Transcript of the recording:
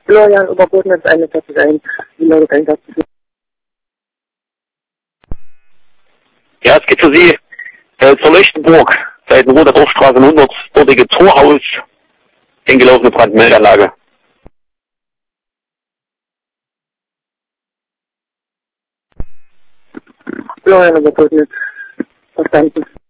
Florian Oberbotnitz 41 wie lautet Einsatz? Ja, es geht für Sie zur Leuchtenburg, Seitenroter Dorfstraße 100, dortige Torhaus, hingelaufene Brandmeldeanlage. Florian Oberbotnitz, verstanden.